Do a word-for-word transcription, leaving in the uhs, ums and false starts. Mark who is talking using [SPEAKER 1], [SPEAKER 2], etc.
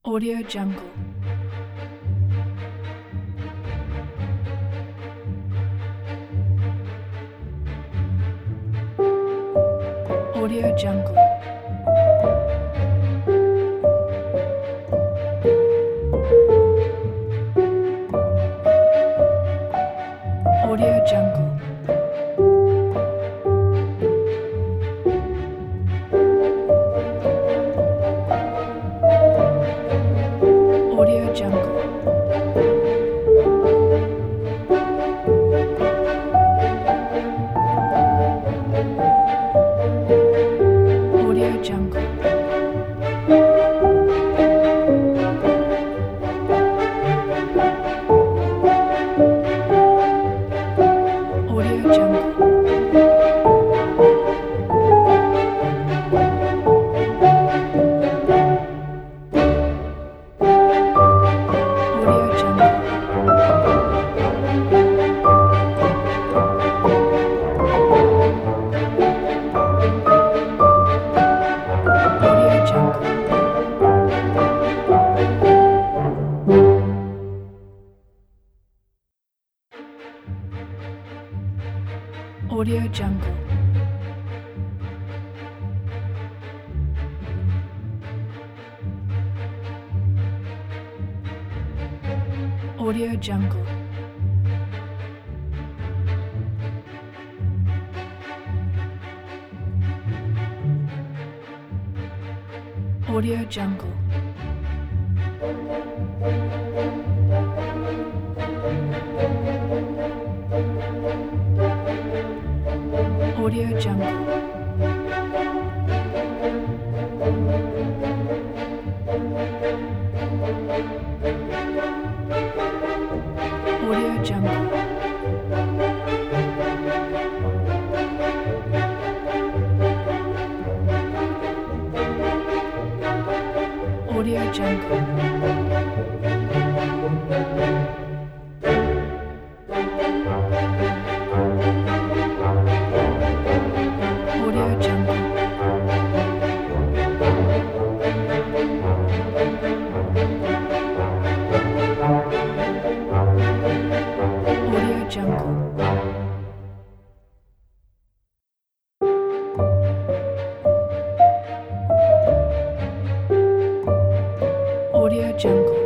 [SPEAKER 1] Audio Jungle. Audio Jungle. Audio Jungle. Audio Jungle. Audio Jungle. Audio Jungle. Audio Jungle. Audio Jungle. Audio Jungle. Audio Jungle. Audio Jungle. Audio Jungle. Audio Jungle. Audio Jungle. Audio Jungle. Audio Jungle. Audio Jungle.